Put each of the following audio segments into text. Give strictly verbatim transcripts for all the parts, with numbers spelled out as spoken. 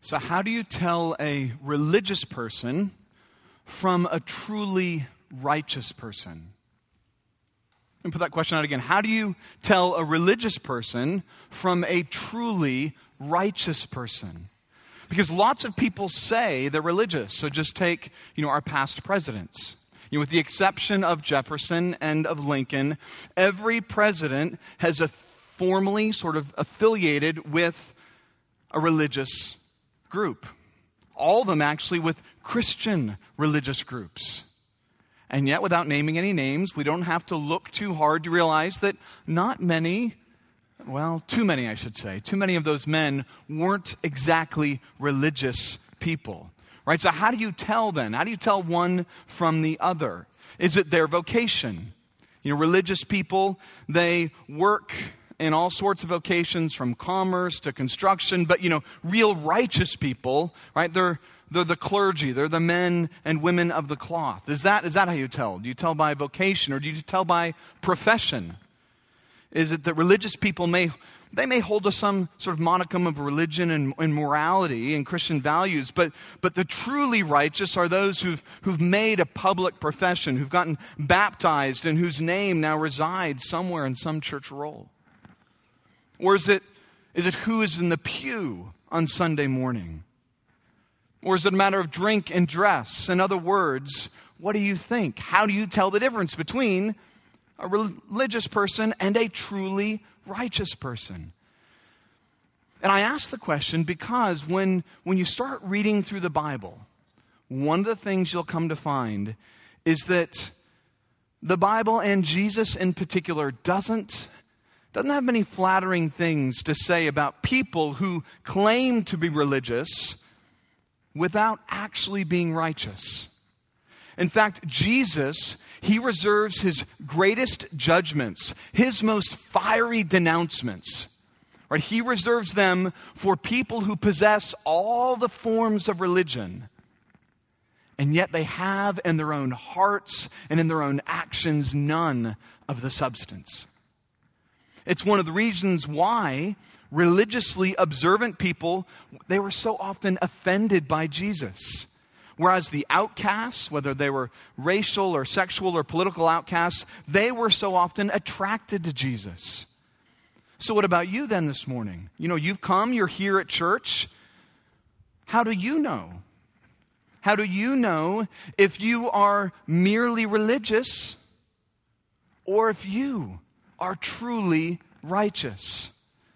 So how do you tell a religious person from a truly righteous person? Let me put that question out again. How do you tell a religious person from a truly righteous person? Because lots of people say they're religious. So just take, you know, our past presidents. You know, with the exception of Jefferson and of Lincoln, every president has a formally sort of affiliated with a religious group. All of them actually with Christian religious groups. And yet, without naming any names, we don't have to look too hard to realize that not many, well, too many I should say, too many of those men weren't exactly religious people. Right? So how do you tell then? How do you tell one from the other? Is it their vocation? You know, religious people, they work in all sorts of vocations, from commerce to construction, but, you know, real righteous people, right, they're they're the clergy, they're the men and women of the cloth. Is that is that how you tell? Do you tell by vocation, or do you tell by profession? Is it that religious people may, they may hold to some sort of modicum of religion and, and morality and Christian values, but but the truly righteous are those who've who've made a public profession, who've gotten baptized, and whose name now resides somewhere in some church roll? Or is it, is it who is in the pew on Sunday morning? Or is it a matter of drink and dress? In other words, what do you think? How do you tell the difference between a religious person and a truly righteous person? And I ask the question because when, when you start reading through the Bible, one of the things you'll come to find is that the Bible, and Jesus in particular, doesn't doesn't have many flattering things to say about people who claim to be religious without actually being righteous. In fact, Jesus, he reserves his greatest judgments, his most fiery denouncements, right? He reserves them for people who possess all the forms of religion, and yet they have in their own hearts and in their own actions none of the substance. It's one of the reasons why religiously observant people, they were so often offended by Jesus. Whereas the outcasts, whether they were racial or sexual or political outcasts, they were so often attracted to Jesus. So what about you then this morning? You know, you've come, you're here at church. How do you know? How do you know if you are merely religious or if you are truly righteous?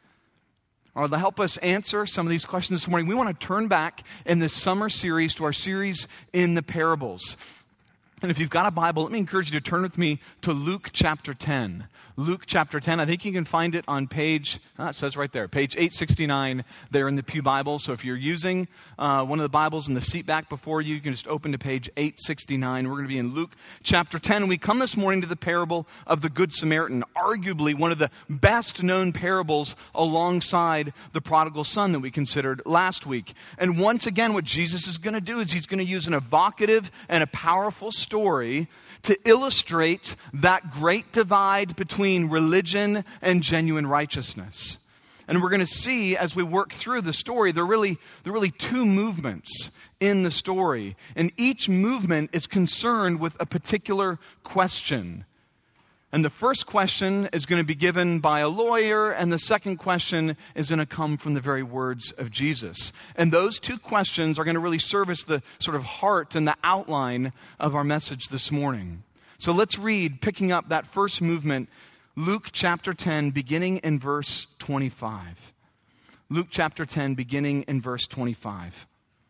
Or to help us answer some of these questions this morning, we want to turn back in this summer series to our series in the parables. And if you've got a Bible, let me encourage you to turn with me to Luke chapter ten. Luke chapter ten. I think you can find it on page, ah, it says right there, page eight sixty-nine there in the Pew Bible. So if you're using uh, one of the Bibles in the seat back before you, you can just open to page eight sixty-nine. We're going to be in Luke chapter ten. We come this morning to the parable of the Good Samaritan, arguably one of the best known parables alongside the prodigal son that we considered last week. And once again, what Jesus is going to do is he's going to use an evocative and a powerful story to illustrate that great divide between religion and genuine righteousness. And we're going to see as we work through the story, there are really, there are really two movements in the story. And each movement is concerned with a particular question. And the first question is going to be given by a lawyer, and the second question is going to come from the very words of Jesus. And those two questions are going to really serve as the sort of heart and the outline of our message this morning. So let's read, picking up that first movement, Luke chapter ten, beginning in verse twenty-five. Luke chapter ten, beginning in verse twenty-five.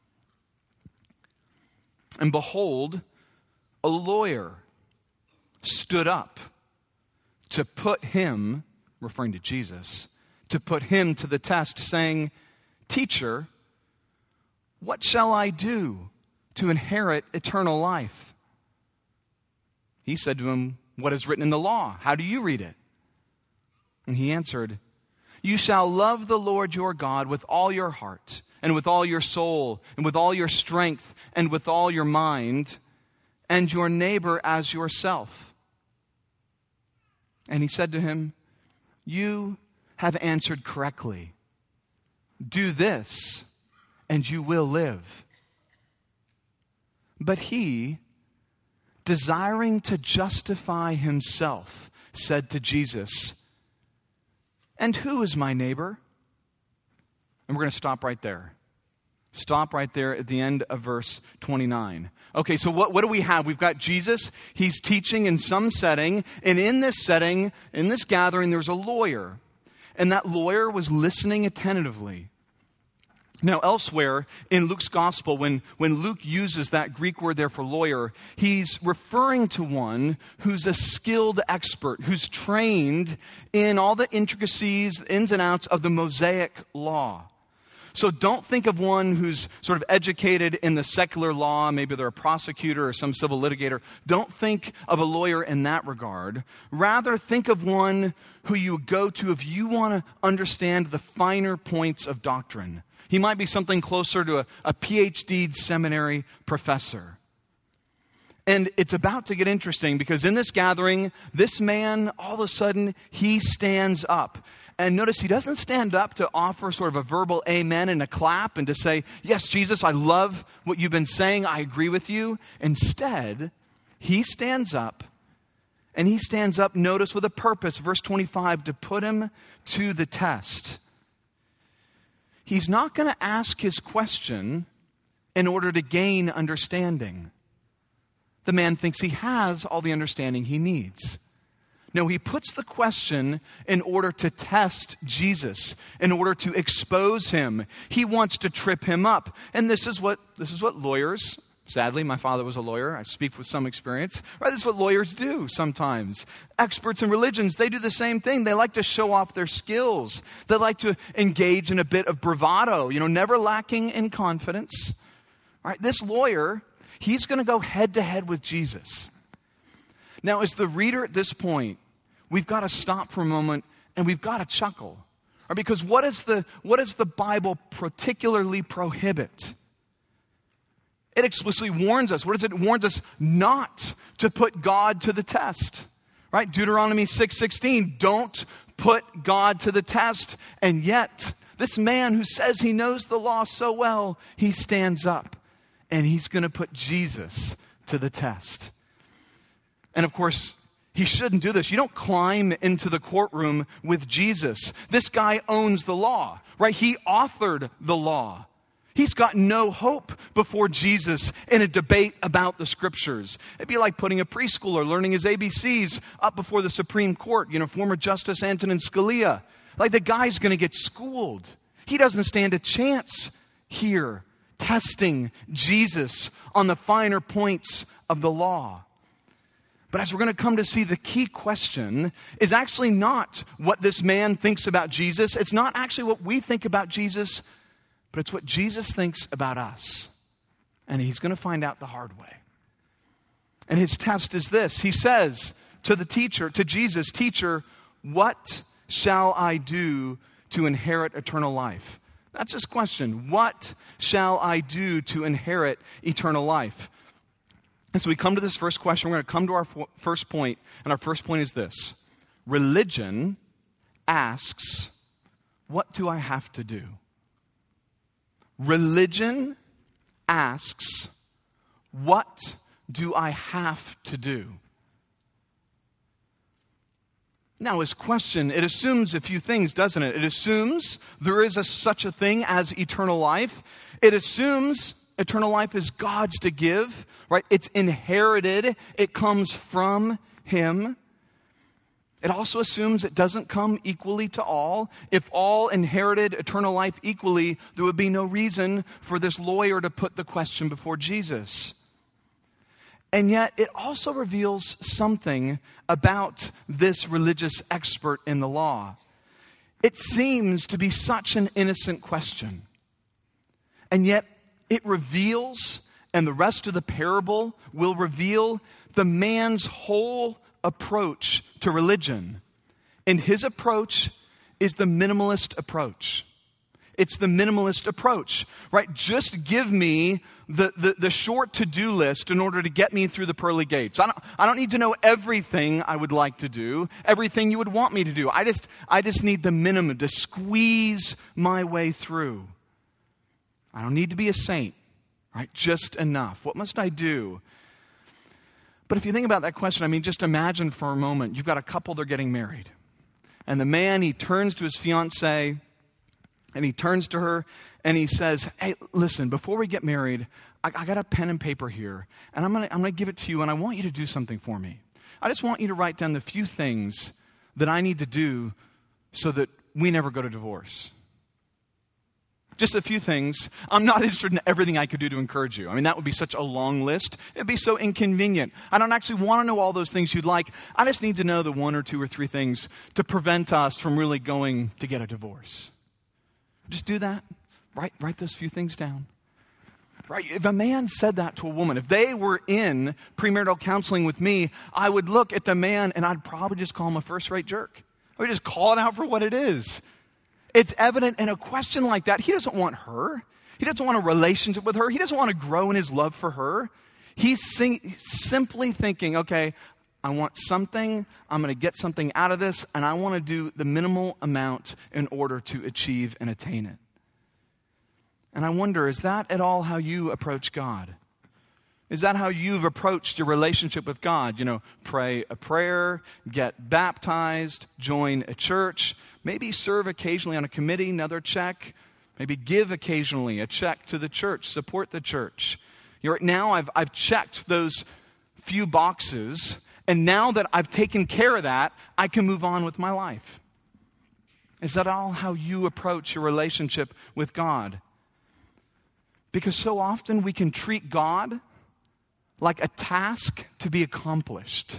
And behold, a lawyer stood up to put him, referring to Jesus, to put him to the test, saying, "Teacher, what shall I do to inherit eternal life?" He said to him, "What is written in the law? How do you read it?" And he answered, "You shall love the Lord your God with all your heart, and with all your soul, and with all your strength, and with all your mind, and your neighbor as yourself." And he said to him, "You have answered correctly. Do this, and you will live." But he, desiring to justify himself, said to Jesus, "And who is my neighbor?" And we're going to stop right there. Stop right there at the end of verse twenty-nine. Okay, so what, what do we have? We've got Jesus. He's teaching in some setting. And in this setting, in this gathering, there's a lawyer. And that lawyer was listening attentively. Now, elsewhere in Luke's gospel, when, when Luke uses that Greek word there for lawyer, he's referring to one who's a skilled expert, who's trained in all the intricacies, ins and outs of the Mosaic law. So don't think of one who's sort of educated in the secular law. Maybe they're a prosecutor or some civil litigator. Don't think of a lawyer in that regard. Rather, think of one who you go to if you want to understand the finer points of doctrine. He might be something closer to a, a P H D seminary professor. And it's about to get interesting because in this gathering, this man, all of a sudden, he stands up. And notice he doesn't stand up to offer sort of a verbal amen and a clap and to say, "Yes, Jesus, I love what you've been saying. I agree with you." Instead, he stands up, and he stands up, notice, with a purpose, verse twenty-five, to put him to the test. He's not going to ask his question in order to gain understanding. The man thinks he has all the understanding he needs. No, he puts the question in order to test Jesus, in order to expose him. He wants to trip him up. And this is what this is what lawyers, sadly, my father was a lawyer. I speak with some experience. Right? This is what lawyers do sometimes. Experts in religions, they do the same thing. They like to show off their skills. They like to engage in a bit of bravado, you know, never lacking in confidence. All right, this lawyer, he's going to go head to head with Jesus. Now, as the reader at this point, we've got to stop for a moment and we've got to chuckle. Right? Because what is the what does the Bible particularly prohibit? It explicitly warns us. What does it? It warns us not to put God to the test. Right? Deuteronomy six sixteen, don't put God to the test. And yet, this man who says he knows the law so well, he stands up and he's going to put Jesus to the test. And of course, he shouldn't do this. You don't climb into the courtroom with Jesus. This guy owns the law, right? He authored the law. He's got no hope before Jesus in a debate about the scriptures. It'd be like putting a preschooler learning his A B Cs up before the Supreme Court, you know, former Justice Antonin Scalia. Like the guy's going to get schooled. He doesn't stand a chance here testing Jesus on the finer points of the law. But as we're going to come to see, the key question is actually not what this man thinks about Jesus. It's not actually what we think about Jesus, but it's what Jesus thinks about us. And he's going to find out the hard way. And his test is this. He says to the teacher, to Jesus, "Teacher, what shall I do to inherit eternal life?" That's his question. What shall I do to inherit eternal life? And so we come to this first question. We're going to come to our f- first point. And our first point is this. Religion asks, what do I have to do? Religion asks, what do I have to do? Now, his question, it assumes a few things, doesn't it? It assumes there is a, such a thing as eternal life. It assumes eternal life is God's to give, right? It's inherited. It comes from Him. It also assumes it doesn't come equally to all. If all inherited eternal life equally, there would be no reason for this lawyer to put the question before Jesus. And yet, it also reveals something about this religious expert in the law. It seems to be such an innocent question. And yet, it reveals, and the rest of the parable will reveal, the man's whole approach to religion. And his approach is the minimalist approach. It's the minimalist approach, right? Just give me the, the, the short to-do list in order to get me through the pearly gates. I don't, I don't need to know everything I would like to do, everything you would want me to do. I just, I just need the minimum to squeeze my way through. I don't need to be a saint, right? Just enough. What must I do? But if you think about that question, I mean, just imagine for a moment, you've got a couple, they're getting married. And the man, he turns to his fiancée, and he turns to her, and he says, hey, listen, before we get married, I, I got a pen and paper here, and I'm going to I'm going to give it to you, and I want you to do something for me. I just want you to write down the few things that I need to do so that we never go to divorce. Just a few things. I'm not interested in everything I could do to encourage you. I mean, that would be such a long list. It'd be so inconvenient. I don't actually want to know all those things you'd like. I just need to know the one or two or three things to prevent us from really going to get a divorce. Just do that. Write, write those few things down. Right? If a man said that to a woman, if they were in premarital counseling with me, I would look at the man and I'd probably just call him a first-rate jerk. I would just call it out for what it is. It's evident in a question like that. He doesn't want her. He doesn't want a relationship with her. He doesn't want to grow in his love for her. He's sing- simply thinking, okay, I want something. I'm going to get something out of this, and I want to do the minimal amount in order to achieve and attain it. And I wonder, is that at all how you approach God? Is that how you've approached your relationship with God? You know, pray a prayer, get baptized, join a church, maybe serve occasionally on a committee, another check, maybe give occasionally a check to the church, support the church. You know, right now I've I've checked those few boxes, and now that I've taken care of that, I can move on with my life. Is that all how you approach your relationship with God? Because so often we can treat God like a task to be accomplished.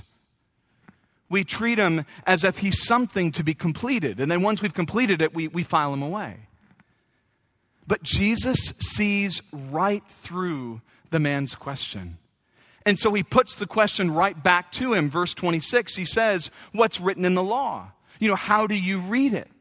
We treat him as if he's something to be completed. And then once we've completed it, we, we file him away. But Jesus sees right through the man's question. And so he puts the question right back to him. Verse twenty-six, he says, what's written in the law? You know, how do you read it?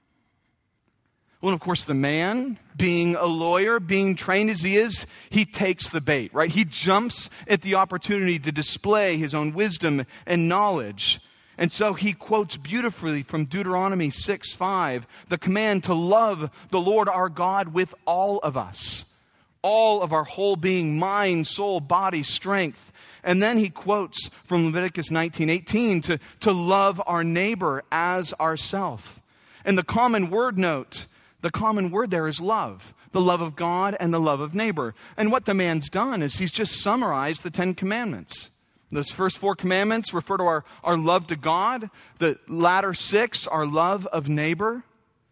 Well, of course, the man, being a lawyer, being trained as he is, he takes the bait, right? He jumps at the opportunity to display his own wisdom and knowledge. And so he quotes beautifully from Deuteronomy six five, the command to love the Lord our God with all of us, all of our whole being, mind, soul, body, strength. And then he quotes from Leviticus nineteen eighteen to, to love our neighbor as ourself. And the common word note, the common word there is love. The love of God and the love of neighbor. And what the man's done is he's just summarized the Ten Commandments. Those first four commandments refer to our, our love to God. The latter six, our love of neighbor.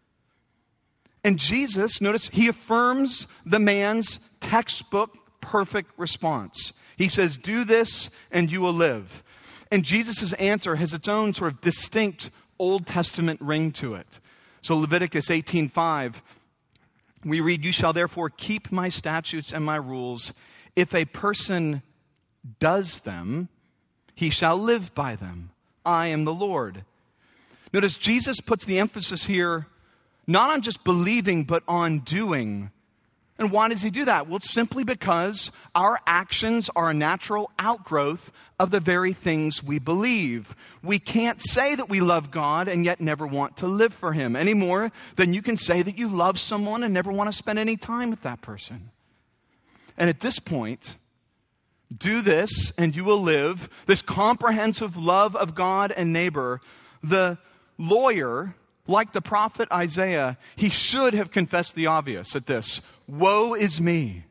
And Jesus, notice, he affirms the man's textbook perfect response. He says, do this and you will live. And Jesus' answer has its own sort of distinct Old Testament ring to it. So Leviticus eighteen five, we read, you shall therefore keep my statutes and my rules. If a person does them, he shall live by them. I am the Lord. Notice Jesus puts the emphasis here not on just believing, but on doing. And why does he do that? Well, it's simply because our actions are a natural outgrowth of the very things we believe. We can't say that we love God and yet never want to live for him any more than you can say that you love someone and never want to spend any time with that person. And at this point, do this and you will live, this comprehensive love of God and neighbor. The lawyer, like the prophet Isaiah, he should have confessed the obvious at this. Woe is me.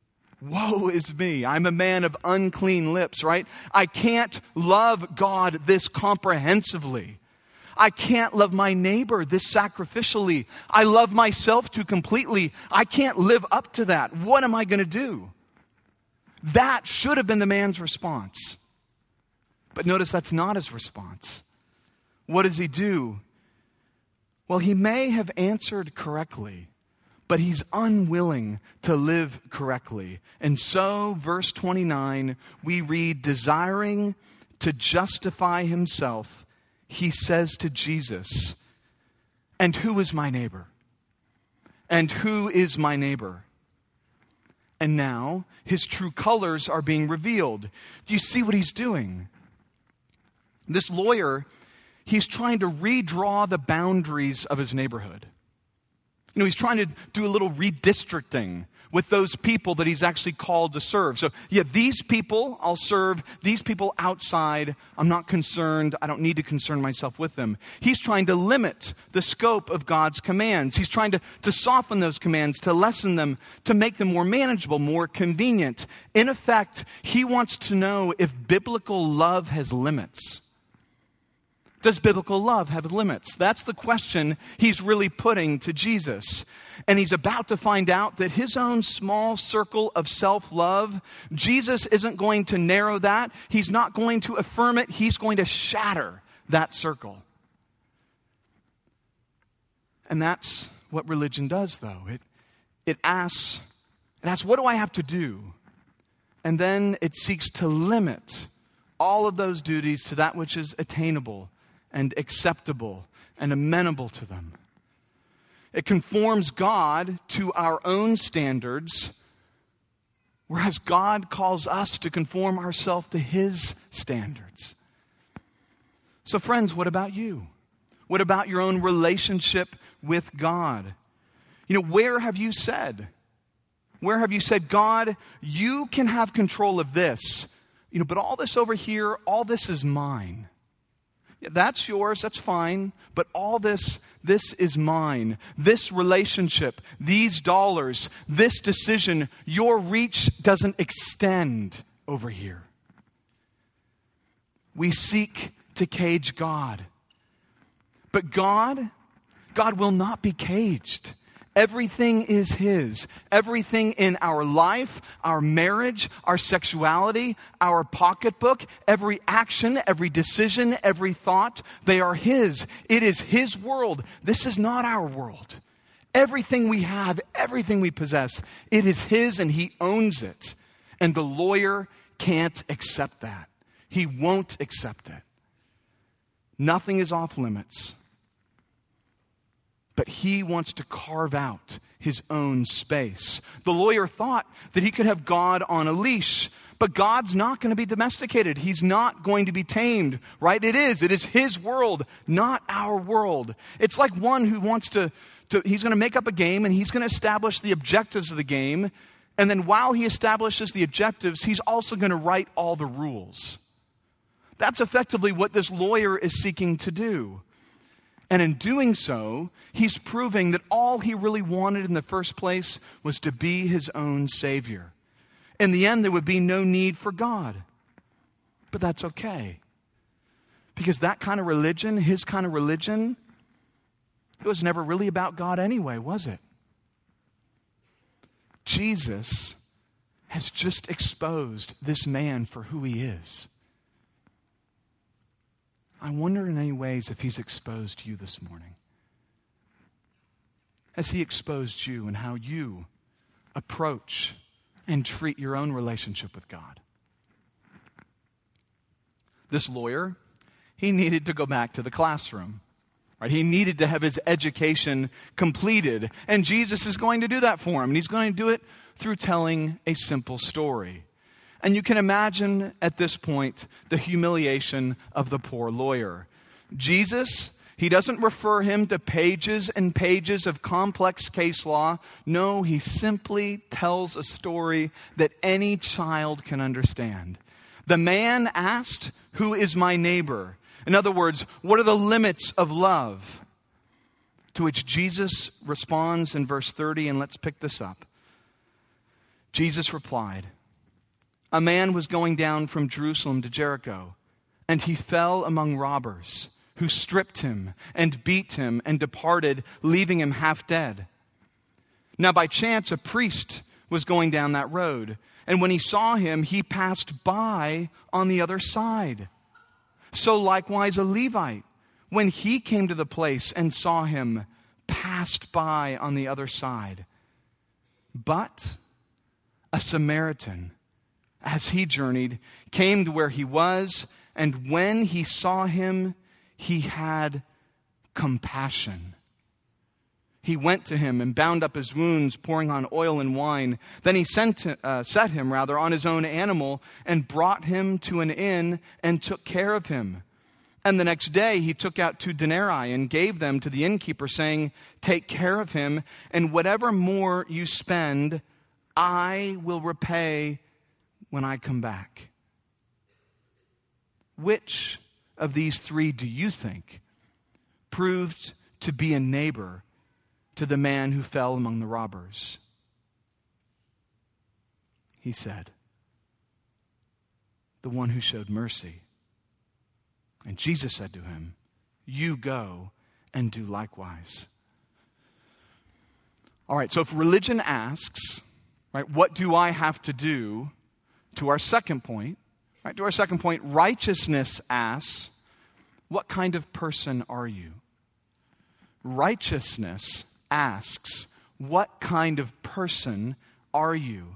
Woe is me. I'm a man of unclean lips, right? I can't love God this comprehensively. I can't love my neighbor this sacrificially. I love myself too completely. I can't live up to that. What am I going to do? That should have been the man's response. But notice that's not his response. What does he do? Well, he may have answered correctly, but he's unwilling to live correctly. And so, verse twenty-nine, we read, desiring to justify himself, he says to Jesus, and who is my neighbor? And who is my neighbor? And now, his true colors are being revealed. Do you see what he's doing? This lawyer, he's trying to redraw the boundaries of his neighborhood. You know, he's trying to do a little redistricting with those people that he's actually called to serve. So, yeah, these people I'll serve. These people outside, I'm not concerned. I don't need to concern myself with them. He's trying to limit the scope of God's commands. He's trying to, to soften those commands, to lessen them, to make them more manageable, more convenient. In effect, he wants to know if biblical love has limits. Does biblical love have limits? That's the question he's really putting to Jesus. And he's about to find out that his own small circle of self-love, Jesus isn't going to narrow that. He's not going to affirm it. He's going to shatter that circle. And that's what religion does, though. It, it asks, it asks, what do I have to do? And then it seeks to limit all of those duties to that which is attainable and acceptable and amenable to them. It conforms God to our own standards, whereas God calls us to conform ourselves to His standards. So friends, what about you? What about your own relationship with God? You know, where have you said? Where have you said, God, you can have control of this, you know, but all this over here, all this is mine. That's yours, that's fine, but all this, this is mine. This relationship, these dollars, this decision, your reach doesn't extend over here. We seek to cage God. But God, God will not be caged. Everything is His. Everything in our life, our marriage, our sexuality, our pocketbook, every action, every decision, every thought, they are His. It is His world. This is not our world. Everything we have, everything we possess, it is His and He owns it. And the lawyer can't accept that. He won't accept it. Nothing is off limits. But he wants to carve out his own space. The lawyer thought that he could have God on a leash, but God's not going to be domesticated. He's not going to be tamed, right? It is. It is His world, not our world. It's like one who wants to, to he's going to make up a game and he's going to establish the objectives of the game. And then while he establishes the objectives, he's also going to write all the rules. That's effectively what this lawyer is seeking to do. And in doing so, he's proving that all he really wanted in the first place was to be his own Savior. In the end, there would be no need for God. But that's okay. Because that kind of religion, his kind of religion, it was never really about God anyway, was it? Jesus has just exposed this man for who he is. I wonder in any ways if He's exposed you this morning. Has He exposed you and how you approach and treat your own relationship with God? This lawyer, he needed to go back to the classroom. Right? He needed to have his education completed. And Jesus is going to do that for him. And He's going to do it through telling a simple story. And you can imagine at this point the humiliation of the poor lawyer. Jesus, He doesn't refer him to pages and pages of complex case law. No, He simply tells a story that any child can understand. The man asked, "Who is my neighbor?" In other words, what are the limits of love? To which Jesus responds in verse thirty, and let's pick this up. Jesus replied, "A man was going down from Jerusalem to Jericho, and he fell among robbers, who stripped him and beat him and departed, leaving him half dead. Now by chance a priest was going down that road, and when he saw him, he passed by on the other side. So likewise a Levite, when he came to the place and saw him, passed by on the other side. But a Samaritan, as he journeyed, came to where he was, and when he saw him, he had compassion. He went to him and bound up his wounds, pouring on oil and wine. Then he sent, uh, set him rather on his own animal and brought him to an inn and took care of him. And the next day he took out two denarii and gave them to the innkeeper, saying, take care of him, and whatever more you spend, I will repay when I come back. Which of these three do you think proved to be a neighbor to the man who fell among the robbers? He said, the one who showed mercy. And Jesus said to him, you go and do likewise. All right, so if religion asks, right, what do I have to do? To our second point, right, to our second point, righteousness asks, what kind of person are you? Righteousness asks, what kind of person are you?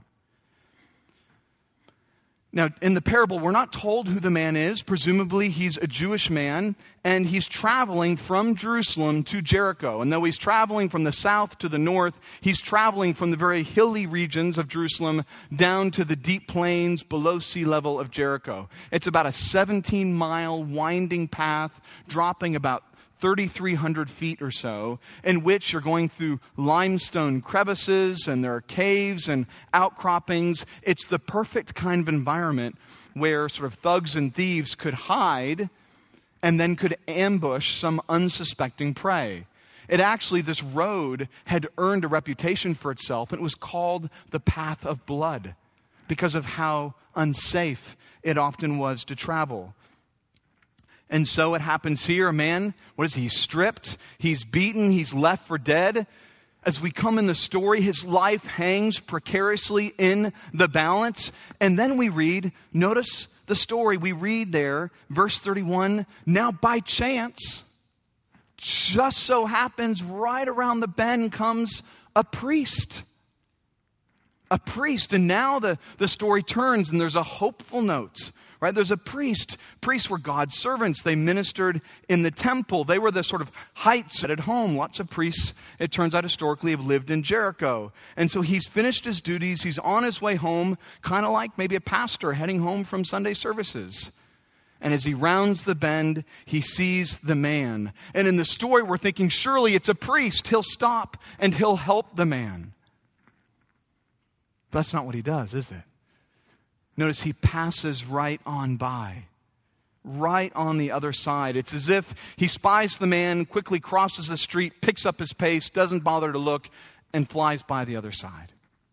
Now, in the parable, we're not told who the man is. Presumably, he's a Jewish man, and he's traveling from Jerusalem to Jericho. And though he's traveling from the south to the north, he's traveling from the very hilly regions of Jerusalem down to the deep plains below sea level of Jericho. It's about a seventeen-mile winding path, dropping about thirty-three hundred feet or so, in which you're going through limestone crevices, and there are caves and outcroppings. It's the perfect kind of environment where sort of thugs and thieves could hide and then could ambush some unsuspecting prey. It actually, this road had earned a reputation for itself. It was called the Path of Blood because of how unsafe it often was to travel. And so it happens here. A man, what is he? He's stripped, he's beaten, he's left for dead. As we come in the story, his life hangs precariously in the balance. And then we read, notice the story. We read there, verse thirty-one, now by chance, just so happens right around the bend comes a priest. A priest. And now the, the story turns and there's a hopeful note. Right? There's a priest. Priests were God's servants. They ministered in the temple. They were the sort of heights at home. Lots of priests, it turns out historically, have lived in Jericho. And so he's finished his duties. He's on his way home, kind of like maybe a pastor heading home from Sunday services. And as he rounds the bend, he sees the man. And in the story, we're thinking, surely it's a priest. He'll stop and he'll help the man. That's not what he does, is it? Notice he passes right on by, right on the other side. It's as if he spies the man, quickly crosses the street, picks up his pace, doesn't bother to look, and flies by the other side.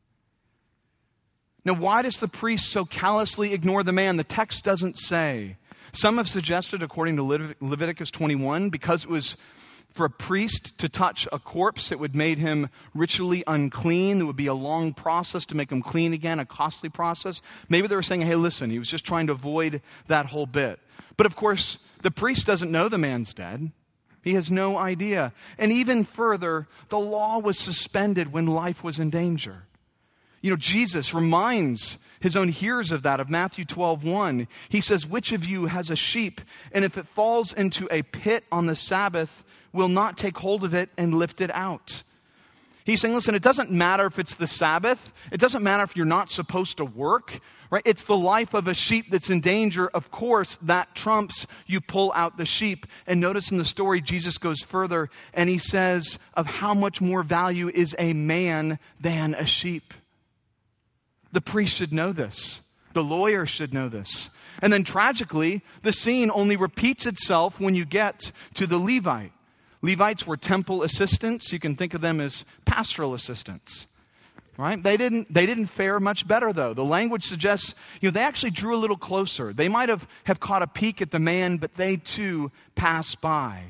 Now, why does the priest so callously ignore the man? The text doesn't say. Some have suggested, according to Leviticus twenty-one, because it was for a priest to touch a corpse, it would make him ritually unclean. There would be a long process to make him clean again, a costly process. Maybe they were saying, hey, listen, he was just trying to avoid that whole bit. But of course, the priest doesn't know the man's dead. He has no idea. And even further, the law was suspended when life was in danger. You know, Jesus reminds his own hearers of that, of Matthew twelve one. He says, which of you has a sheep, and if it falls into a pit on the Sabbath, will not take hold of it and lift it out? He's saying, listen, it doesn't matter if it's the Sabbath. It doesn't matter if you're not supposed to work, right? It's the life of a sheep that's in danger. Of course, that trumps you pull out the sheep. And notice in the story, Jesus goes further and he says of how much more value is a man than a sheep. The priest should know this. The lawyer should know this. And then tragically, the scene only repeats itself when you get to the Levite. Levites were temple assistants. You can think of them as pastoral assistants. Right? They didn't, they didn't fare much better, though. The language suggests, you know, they actually drew a little closer. They might have, have caught a peek at the man, but they too passed by.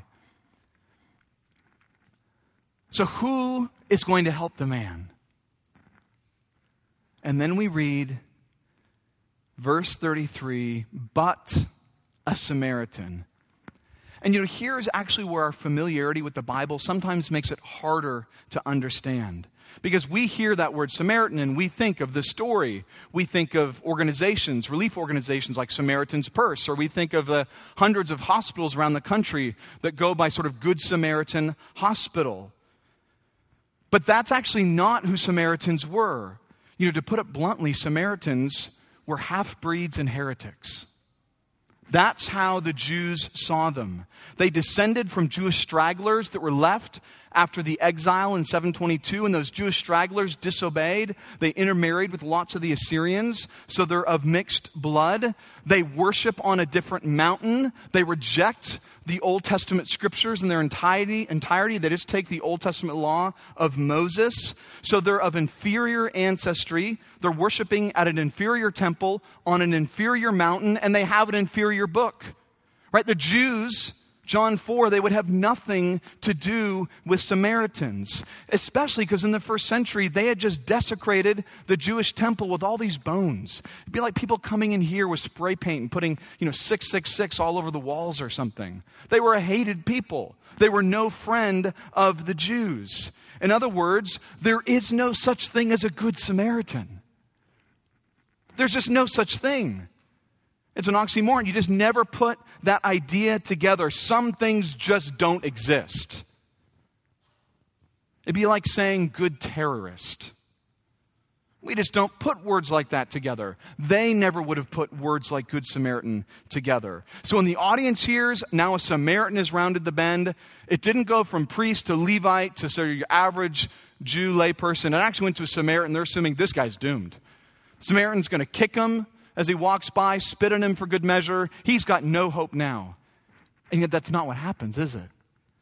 So who is going to help the man? And then we read verse thirty-three, but a Samaritan. And you know, here's actually where our familiarity with the Bible sometimes makes it harder to understand. Because we hear that word Samaritan and we think of the story. We think of organizations, relief organizations like Samaritan's Purse, or we think of the hundreds of hospitals around the country that go by sort of Good Samaritan Hospital. But that's actually not who Samaritans were. You know, to put it bluntly, Samaritans were half-breeds and heretics. That's how the Jews saw them. They descended from Jewish stragglers that were left after the exile in seven twenty-two, and those Jewish stragglers disobeyed. They intermarried with lots of the Assyrians, so they're of mixed blood. They worship on a different mountain. They reject the Old Testament scriptures in their entirety. entirety. They just take the Old Testament law of Moses. So they're of inferior ancestry. They're worshiping at an inferior temple on an inferior mountain, and they have an inferior book. Right? The Jews, John four, they would have nothing to do with Samaritans, especially because in the first century, they had just desecrated the Jewish temple with all these bones. It'd be like people coming in here with spray paint and putting, you know, six six six all over the walls or something. They were a hated people. They were no friend of the Jews. In other words, there is no such thing as a good Samaritan. There's just no such thing. It's an oxymoron. You just never put that idea together. Some things just don't exist. It'd be like saying good terrorist. We just don't put words like that together. They never would have put words like good Samaritan together. So when the audience hears, now a Samaritan has rounded the bend, it didn't go from priest to Levite to sort of your average Jew layperson. It actually went to a Samaritan. They're assuming this guy's doomed. Samaritan's going to kick him as he walks by, spit on him for good measure. He's got no hope now. And yet that's not what happens, is it?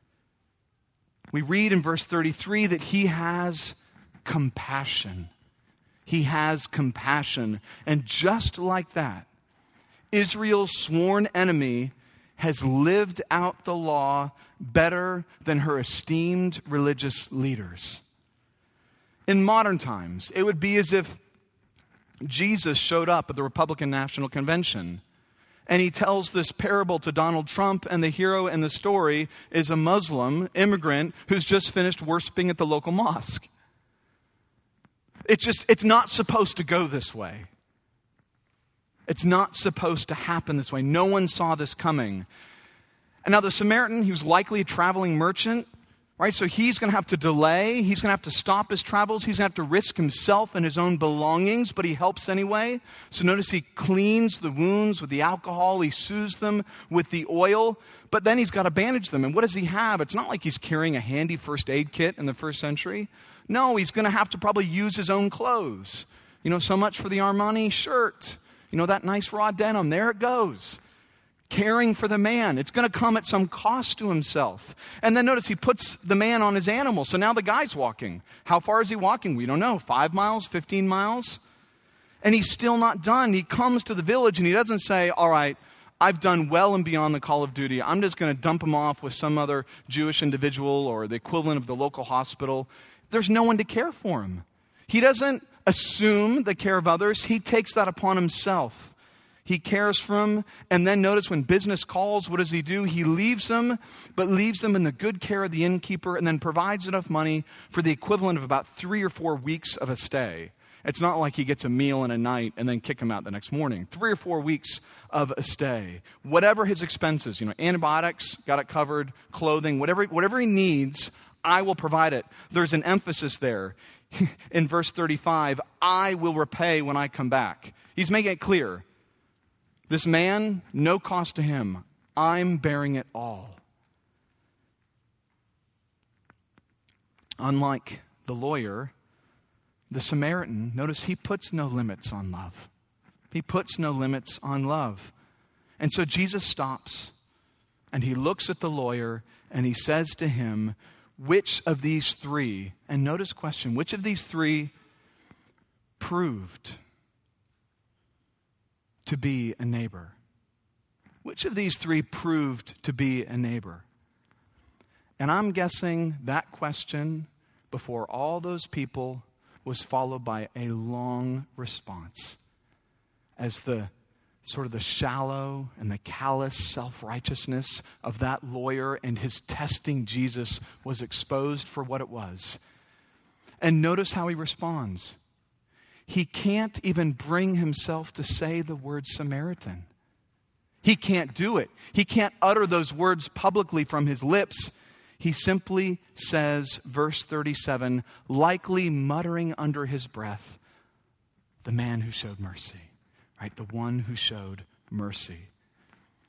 We read in verse thirty-three that he has compassion. He has compassion. And just like that, Israel's sworn enemy has lived out the law better than her esteemed religious leaders. In modern times, it would be as if Jesus showed up at the Republican National Convention, and he tells this parable to Donald Trump, and the hero in the story is a Muslim immigrant who's just finished worshiping at the local mosque. It's just, it's not supposed to go this way. It's not supposed to happen this way. No one saw this coming. And now the Samaritan, he was likely a traveling merchant, right? So he's going to have to delay. He's going to have to stop his travels. He's going to have to risk himself and his own belongings, but he helps anyway. So notice he cleans the wounds with the alcohol. He soothes them with the oil, but then he's got to bandage them. And what does he have? It's not like he's carrying a handy first aid kit in the first century. No, he's going to have to probably use his own clothes. You know, so much for the Armani shirt. You know, that nice raw denim. There it goes. Caring for the man. It's going to come at some cost to himself. And then notice he puts the man on his animal. So now the guy's walking. How far is he walking? We don't know. Five miles? Fifteen miles? And he's still not done. He comes to the village and he doesn't say, all right, I've done well and beyond the call of duty. I'm just going to dump him off with some other Jewish individual or the equivalent of the local hospital. There's no one to care for him. He doesn't assume the care of others. He takes that upon himself. He cares for them. And then notice when business calls, what does he do? He leaves them, but leaves them in the good care of the innkeeper and then provides enough money for the equivalent of about three or four weeks of a stay. It's not like he gets a meal and a night and then kick him out the next morning. Three or four weeks of a stay. Whatever his expenses, you know, antibiotics, got it covered, clothing, whatever, whatever he needs, I will provide it. There's an emphasis there. In verse thirty-five, I will repay when I come back. He's making it clear. This man, no cost to him. I'm bearing it all. Unlike the lawyer, the Samaritan, notice he puts no limits on love. He puts no limits on love. And so Jesus stops and he looks at the lawyer and he says to him, which of these three, and notice question, which of these three proved to be a neighbor? Which of these three proved to be a neighbor? And I'm guessing that question before all those people was followed by a long response as the sort of the shallow and the callous self-righteousness of that lawyer and his testing Jesus was exposed for what it was. And notice how he responds. He can't even bring himself to say the word Samaritan. He can't do it. He can't utter those words publicly from his lips. He simply says, verse thirty-seven, likely muttering under his breath, the man who showed mercy, right? The one who showed mercy.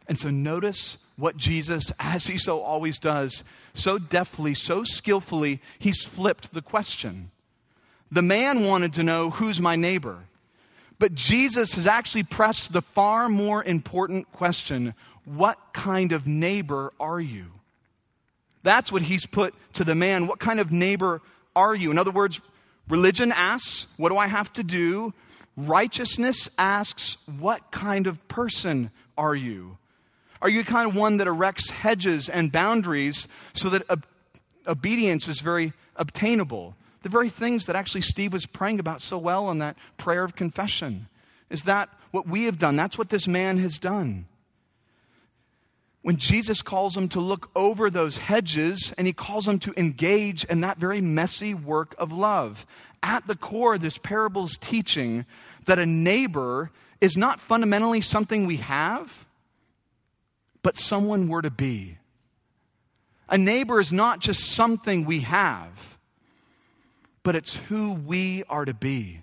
And so notice what Jesus, as he so always does, so deftly, so skillfully, he's flipped the question. The man wanted to know, who's my neighbor? But Jesus has actually pressed the far more important question, what kind of neighbor are you? That's what he's put to the man. What kind of neighbor are you? In other words, religion asks, what do I have to do? Righteousness asks, what kind of person are you? Are you the kind of one that erects hedges and boundaries so that ob- obedience is very obtainable? The very things that actually Steve was praying about so well in that prayer of confession. Is that what we have done? That's what this man has done. When Jesus calls him to look over those hedges and he calls him to engage in that very messy work of love. At the core, this parable's teaching that a neighbor is not fundamentally something we have, but someone we're to be. A neighbor is not just something we have, but it's who we are to be.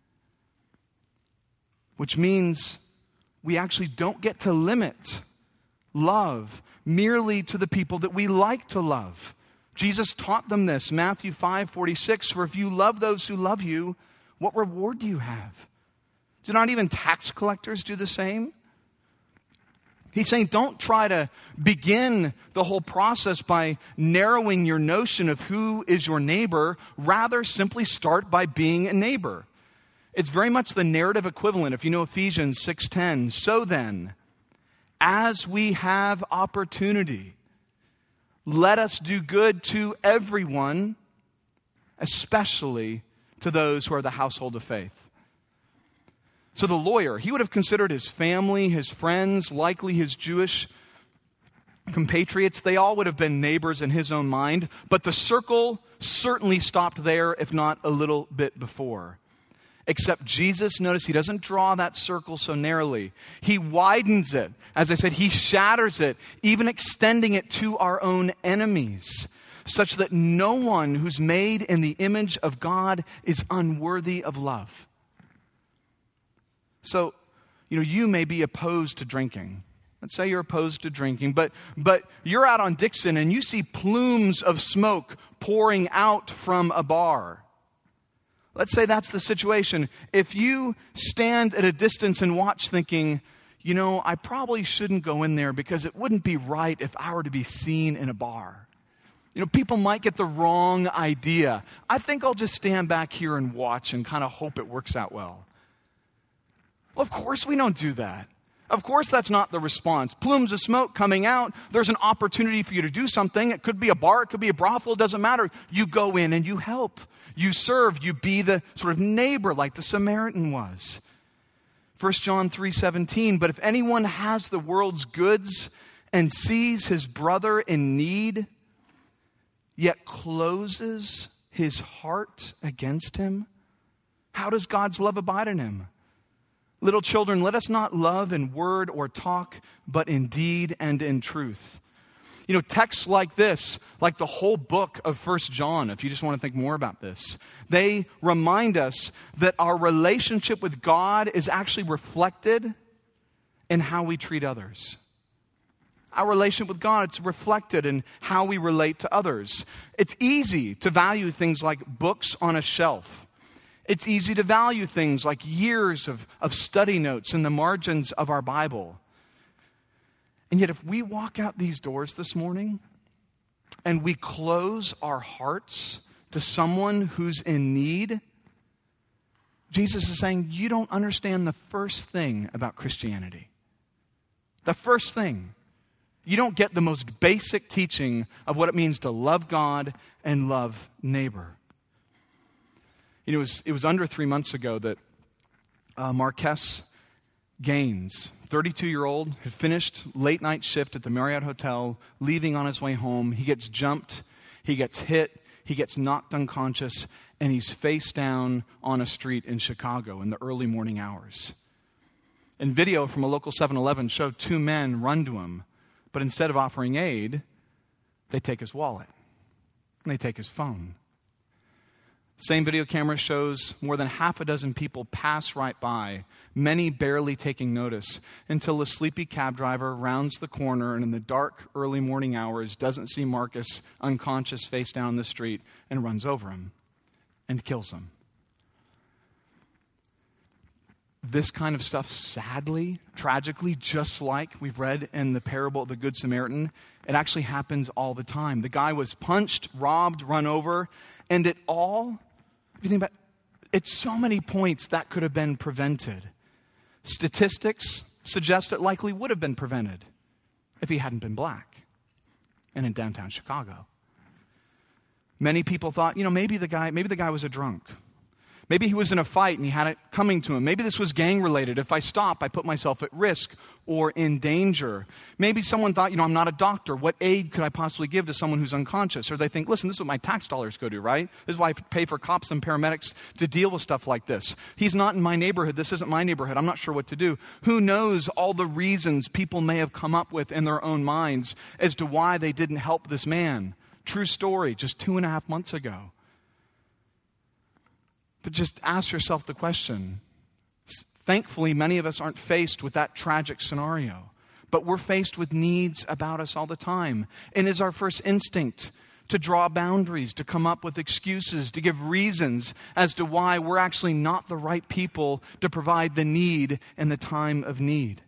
Which means we actually don't get to limit love merely to the people that we like to love. Jesus taught them this, Matthew five forty-six, for if you love those who love you, what reward do you have? Do not even tax collectors do the same? He's saying don't try to begin the whole process by narrowing your notion of who is your neighbor. Rather, simply start by being a neighbor. It's very much the narrative equivalent, if you know Ephesians six ten. So then, as we have opportunity, let us do good to everyone, especially to those who are the household of faith. So the lawyer, he would have considered his family, his friends, likely his Jewish compatriots. They all would have been neighbors in his own mind. But the circle certainly stopped there, if not a little bit before. Except Jesus, notice he doesn't draw that circle so narrowly. He widens it. As I said, he shatters it, even extending it to our own enemies, such that no one who's made in the image of God is unworthy of love. So, you know, you may be opposed to drinking. Let's say you're opposed to drinking, but but you're out on Dixon and you see plumes of smoke pouring out from a bar. Let's say that's the situation. If you stand at a distance and watch thinking, you know, I probably shouldn't go in there because it wouldn't be right if I were to be seen in a bar. You know, people might get the wrong idea. I think I'll just stand back here and watch and kind of hope it works out well. Well, of course we don't do that. Of course that's not the response. Plumes of smoke coming out. There's an opportunity for you to do something. It could be a bar. It could be a brothel. It doesn't matter. You go in and you help. You serve. You be the sort of neighbor like the Samaritan was. First John three seventeen, but if anyone has the world's goods and sees his brother in need, yet closes his heart against him, how does God's love abide in him? Little children, let us not love in word or talk, but in deed and in truth. You know, texts like this, like the whole book of First John, if you just want to think more about this, they remind us that our relationship with God is actually reflected in how we treat others. Our relationship with God, it's reflected in how we relate to others. It's easy to value things like books on a shelf. It's easy to value things like years of, of study notes in the margins of our Bible. And yet if we walk out these doors this morning and we close our hearts to someone who's in need, Jesus is saying, you don't understand the first thing about Christianity. The first thing. You don't get the most basic teaching of what it means to love God and love neighbor. You know, it was, it was under three months ago that uh, Marquez Gaines, thirty-two-year-old, had finished late night shift at the Marriott Hotel, leaving on his way home. He gets jumped, he gets hit, he gets knocked unconscious, and he's face down on a street in Chicago in the early morning hours. And video from a local seven eleven showed two men run to him, but instead of offering aid, they take his wallet and they take his phone. Same video camera shows more than half a dozen people pass right by, many barely taking notice, until a sleepy cab driver rounds the corner and in the dark, early morning hours doesn't see Marcus unconscious face down the street and runs over him and kills him. This kind of stuff, sadly, tragically, just like we've read in the parable of the Good Samaritan, it actually happens all the time. The guy was punched, robbed, run over, and it all, if you think about it, at so many points that could have been prevented. Statistics suggest it likely would have been prevented if he hadn't been black and in downtown Chicago. Many people thought, you know, maybe the guy, maybe the guy was a drunk. Maybe he was in a fight and he had it coming to him. Maybe this was gang related. If I stop, I put myself at risk or in danger. Maybe someone thought, you know, I'm not a doctor. What aid could I possibly give to someone who's unconscious? Or they think, listen, this is what my tax dollars go to, right? This is why I pay for cops and paramedics to deal with stuff like this. He's not in my neighborhood. This isn't my neighborhood. I'm not sure what to do. Who knows all the reasons people may have come up with in their own minds as to why they didn't help this man. True story, just two and a half months ago. But just ask yourself the question. Thankfully, many of us aren't faced with that tragic scenario. But we're faced with needs about us all the time. And it's our first instinct to draw boundaries, to come up with excuses, to give reasons as to why we're actually not the right people to provide the need in the time of need.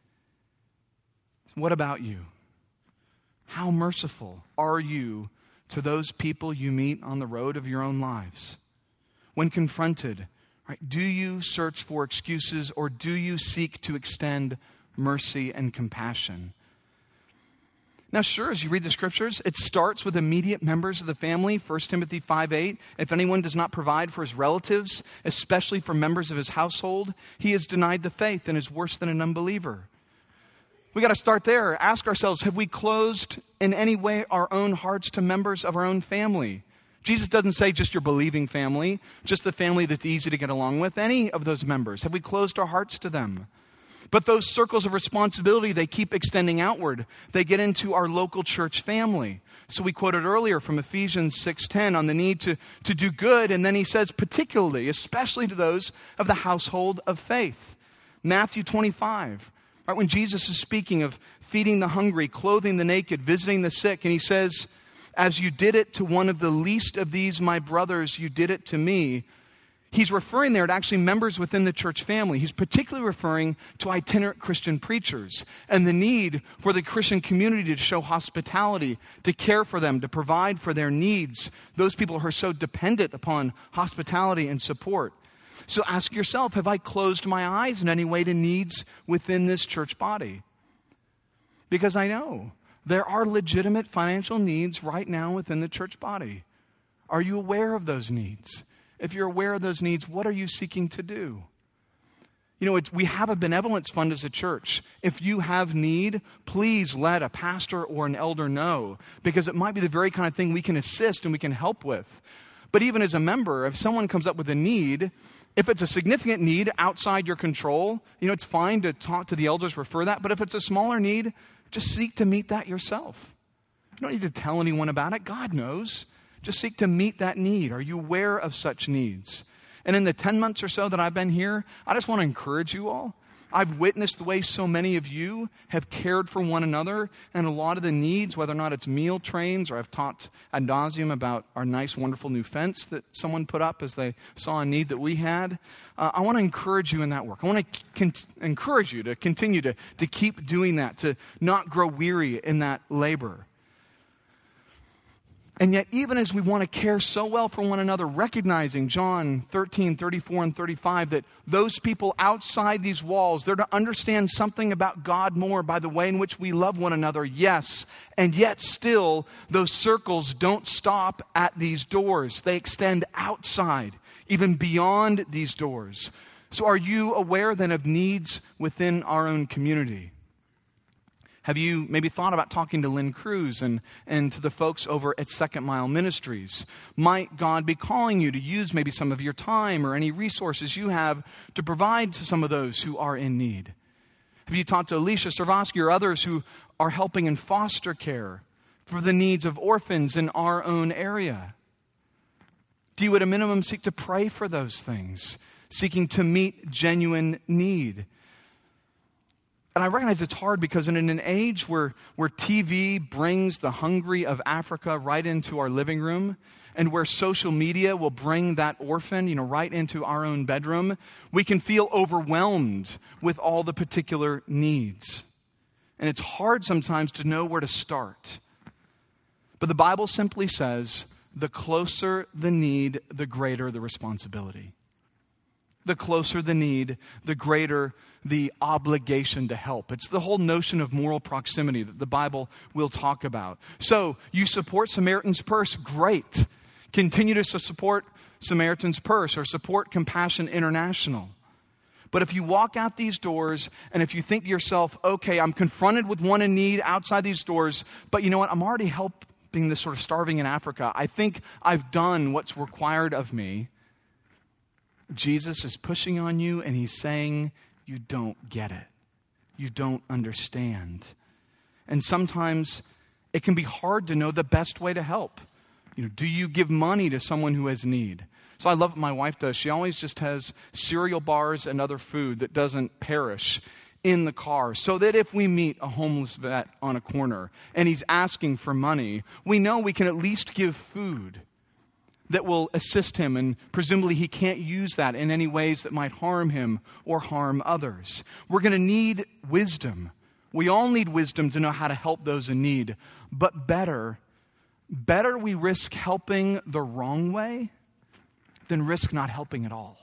What about you? How merciful are you to those people you meet on the road of your own lives? When confronted, right, do you search for excuses or do you seek to extend mercy and compassion? Now, sure, as you read the scriptures, it starts with immediate members of the family. First Timothy five eight, if anyone does not provide for his relatives, especially for members of his household, he has denied the faith and is worse than an unbeliever. We got to start there. Ask ourselves, have we closed in any way our own hearts to members of our own family? Jesus doesn't say just your believing family, just the family that's easy to get along with. Any of those members. Have we closed our hearts to them? But those circles of responsibility, they keep extending outward. They get into our local church family. So we quoted earlier from Ephesians six ten on the need to, to do good. And then he says particularly, especially to those of the household of faith. Matthew twenty-five, right, when Jesus is speaking of feeding the hungry, clothing the naked, visiting the sick. And he says, as you did it to one of the least of these, my brothers, you did it to me. He's referring there to actually members within the church family. He's particularly referring to itinerant Christian preachers and the need for the Christian community to show hospitality, to care for them, to provide for their needs. Those people who are so dependent upon hospitality and support. So ask yourself, have I closed my eyes in any way to needs within this church body? Because I know there are legitimate financial needs right now within the church body. Are you aware of those needs? If you're aware of those needs, what are you seeking to do? You know, it's, we have a benevolence fund as a church. If you have need, please let a pastor or an elder know, because it might be the very kind of thing we can assist and we can help with. But even as a member, if someone comes up with a need, if it's a significant need outside your control, you know, it's fine to talk to the elders, refer that. But if it's a smaller need, just seek to meet that yourself. You don't need to tell anyone about it. God knows. Just seek to meet that need. Are you aware of such needs? And in the ten months or so that I've been here, I just want to encourage you all. I've witnessed the way so many of you have cared for one another and a lot of the needs, whether or not it's meal trains or I've talked ad nauseum about our nice, wonderful new fence that someone put up as they saw a need that we had. Uh, I want to encourage you in that work. I want to con- encourage you to continue to, to keep doing that, to not grow weary in that labor. And yet, even as we want to care so well for one another, recognizing John thirteen, thirty-four, and thirty-five, that those people outside these walls, they're to understand something about God more by the way in which we love one another, yes. And yet still, those circles don't stop at these doors. They extend outside, even beyond these doors. So are you aware then of needs within our own community? Have you maybe thought about talking to Lynn Cruz and, and to the folks over at Second Mile Ministries? Might God be calling you to use maybe some of your time or any resources you have to provide to some of those who are in need? Have you talked to Alicia Servosky or others who are helping in foster care for the needs of orphans in our own area? Do you at a minimum seek to pray for those things, seeking to meet genuine need? And I recognize it's hard because in an age where, where T V brings the hungry of Africa right into our living room, and where social media will bring that orphan, you know, right into our own bedroom, we can feel overwhelmed with all the particular needs. And it's hard sometimes to know where to start. But the Bible simply says, the closer the need, the greater the responsibility. The closer the need, the greater the obligation to help. It's the whole notion of moral proximity that the Bible will talk about. So, you support Samaritan's Purse, great. Continue to support Samaritan's Purse or support Compassion International. But if you walk out these doors and if you think to yourself, okay, I'm confronted with one in need outside these doors, but you know what, I'm already helping this sort of starving in Africa. I think I've done what's required of me. Jesus is pushing on you and he's saying, you don't get it. You don't understand. And sometimes it can be hard to know the best way to help. You know, do you give money to someone who has need? So I love what my wife does. She always just has cereal bars and other food that doesn't perish in the car, so that if we meet a homeless vet on a corner and he's asking for money, we know we can at least give food that will assist him, and presumably he can't use that in any ways that might harm him or harm others. We're going to need wisdom. We all need wisdom to know how to help those in need. But better, better we risk helping the wrong way than risk not helping at all.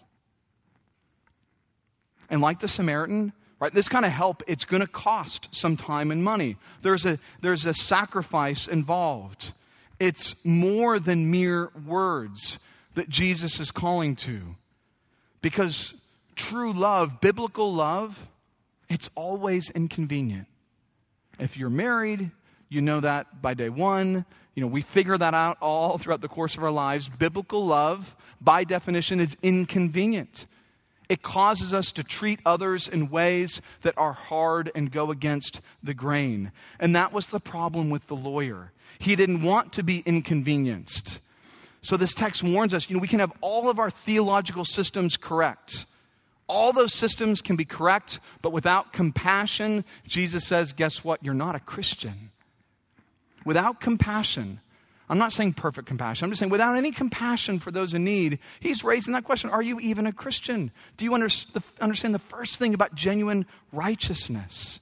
And like the Samaritan, right, this kind of help, it's going to cost some time and money. There's a, there's a sacrifice involved. It's more than mere words that Jesus is calling to. Because true love, biblical love, it's always inconvenient. If you're married, you know that by day one. You know, we figure that out all throughout the course of our lives. Biblical love, by definition, is inconvenient. It causes us to treat others in ways that are hard and go against the grain. And that was the problem with the lawyer. He didn't want to be inconvenienced. So this text warns us, you know, we can have all of our theological systems correct. All those systems can be correct, but without compassion, Jesus says, guess what? You're not a Christian. Without compassion, I'm not saying perfect compassion. I'm just saying without any compassion for those in need, he's raising that question. Are you even a Christian? Do you understand the first thing about genuine righteousness?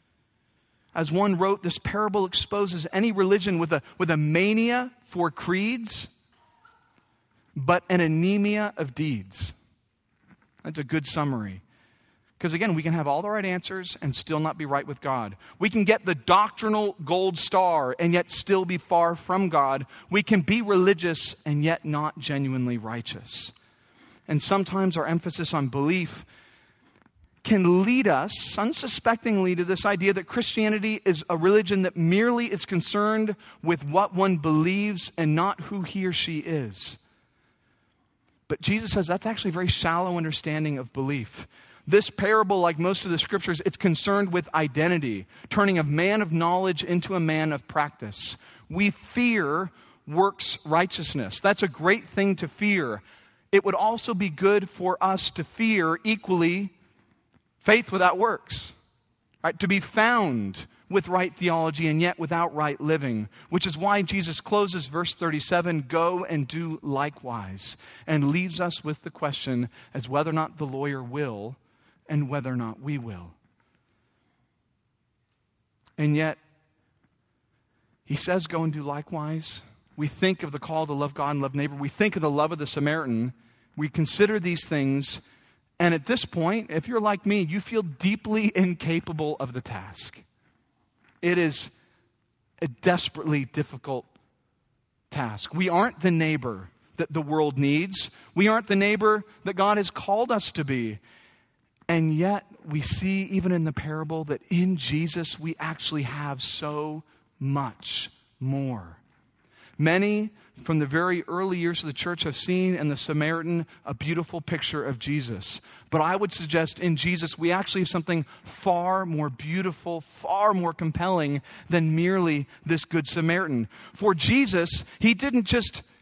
As one wrote, this parable exposes any religion with a, with a mania for creeds, but an anemia of deeds. That's a good summary. Because again, we can have all the right answers and still not be right with God. We can get the doctrinal gold star and yet still be far from God. We can be religious and yet not genuinely righteous. And sometimes our emphasis on belief can lead us unsuspectingly to this idea that Christianity is a religion that merely is concerned with what one believes and not who he or she is. But Jesus says that's actually a very shallow understanding of belief. This parable, like most of the scriptures, it's concerned with identity, turning a man of knowledge into a man of practice. We fear works righteousness. That's a great thing to fear. It would also be good for us to fear equally faith without works, right? To be found with right theology and yet without right living, which is why Jesus closes verse thirty-seven, go and do likewise, and leaves us with the question as whether or not the lawyer will and whether or not we will. And yet, he says go and do likewise. We think of the call to love God and love neighbor. We think of the love of the Samaritan. We consider these things. And at this point, if you're like me, you feel deeply incapable of the task. It is a desperately difficult task. We aren't the neighbor that the world needs. We aren't the neighbor that God has called us to be. And yet, we see even in the parable that in Jesus, we actually have so much more. Many from the very early years of the church have seen in the Samaritan a beautiful picture of Jesus. But I would suggest in Jesus we actually have something far more beautiful, far more compelling than merely this Good Samaritan. For Jesus, he didn't just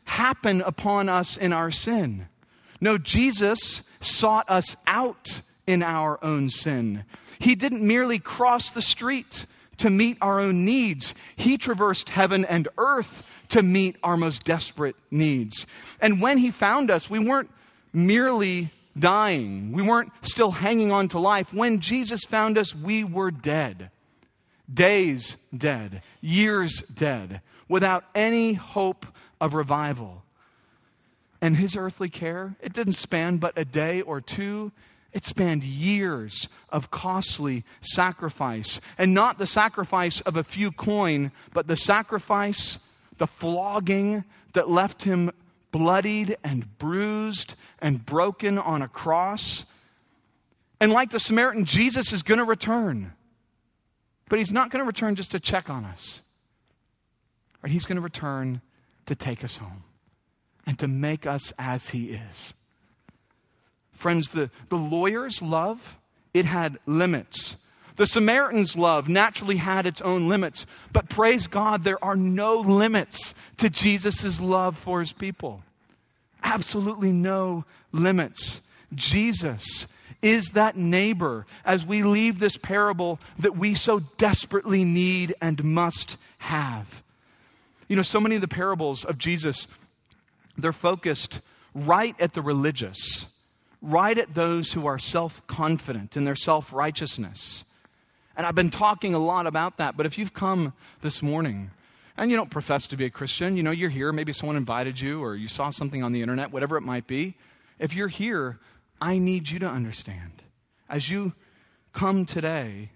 happen upon us in our sin. No, Jesus sought us out in our own sin. He didn't merely cross the street to meet our own needs. He traversed heaven and earth to meet our most desperate needs. And when he found us, we weren't merely dying. We weren't still hanging on to life. When Jesus found us, we were dead. Days dead. Years dead. Without any hope of revival. And his earthly care, it didn't span but a day or two. It spanned years of costly sacrifice. And not the sacrifice of a few coin, but the sacrifice, the flogging that left him bloodied and bruised and broken on a cross. And like the Samaritan, Jesus is going to return. But he's not going to return just to check on us. Right? He's going to return to take us home and to make us as he is. Friends, the, the lawyer's love, it had limits. The Samaritan's love naturally had its own limits. But praise God, there are no limits to Jesus' love for his people. Absolutely no limits. Jesus is that neighbor as we leave this parable that we so desperately need and must have. You know, so many of the parables of Jesus, they're focused right at the religious, right at those who are self-confident in their self-righteousness. And I've been talking a lot about that, but if you've come this morning and you don't profess to be a Christian, you know, you're here, maybe someone invited you or you saw something on the internet, whatever it might be. If you're here, I need you to understand. As you come today,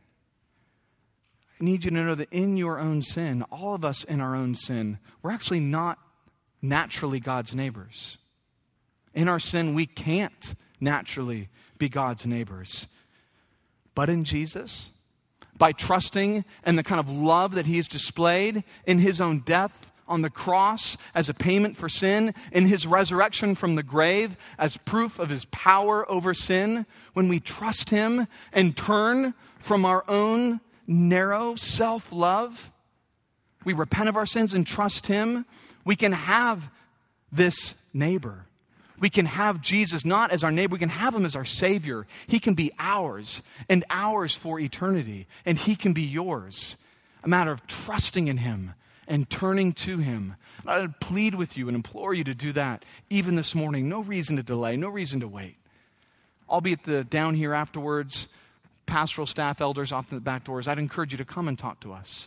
I need you to know that in your own sin, all of us in our own sin, we're actually not naturally God's neighbors. In our sin, we can't naturally be God's neighbors. But in Jesus, by trusting in the kind of love that he has displayed in his own death on the cross as a payment for sin, in his resurrection from the grave as proof of his power over sin, when we trust him and turn from our own narrow self-love, we repent of our sins and trust him, we can have this neighbor. We can have Jesus not as our neighbor, we can have him as our Savior. He can be ours and ours for eternity. And he can be yours. A matter of trusting in him and turning to him. I would plead with you and implore you to do that even this morning. No reason to delay, no reason to wait. I'll be at the down here afterwards. Pastoral staff, elders off the back doors. I'd encourage you to come and talk to us.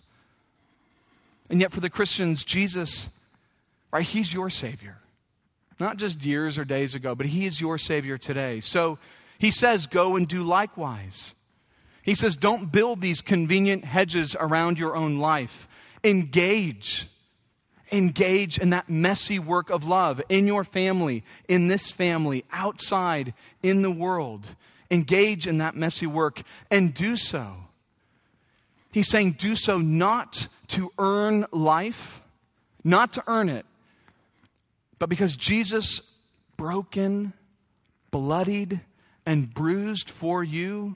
And yet for the Christians, Jesus, right, he's your Savior. Not just years or days ago, but he is your Savior today. So he says, go and do likewise. He says, don't build these convenient hedges around your own life. Engage. Engage in that messy work of love in your family, in this family, outside, in the world. Engage in that messy work and do so. He's saying do so not to earn life, not to earn it, but because Jesus broken, bloodied, and bruised for you,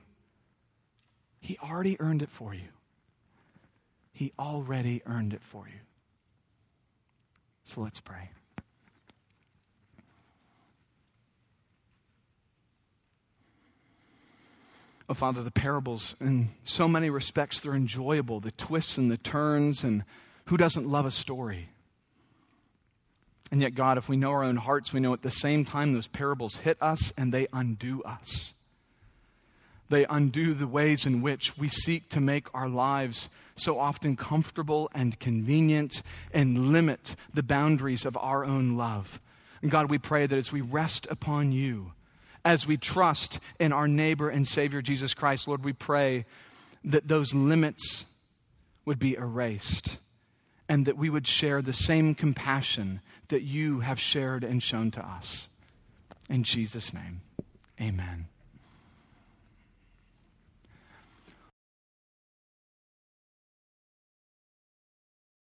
he already earned it for you. He already earned it for you. So let's pray. Oh, Father, the parables, in so many respects, they're enjoyable. The twists and the turns, and who doesn't love a story? And yet, God, if we know our own hearts, we know at the same time those parables hit us and they undo us. They undo the ways in which we seek to make our lives so often comfortable and convenient and limit the boundaries of our own love. And God, we pray that as we rest upon you, as we trust in our neighbor and Savior Jesus Christ, Lord, we pray that those limits would be erased and that we would share the same compassion that you have shared and shown to us. In Jesus' name, amen.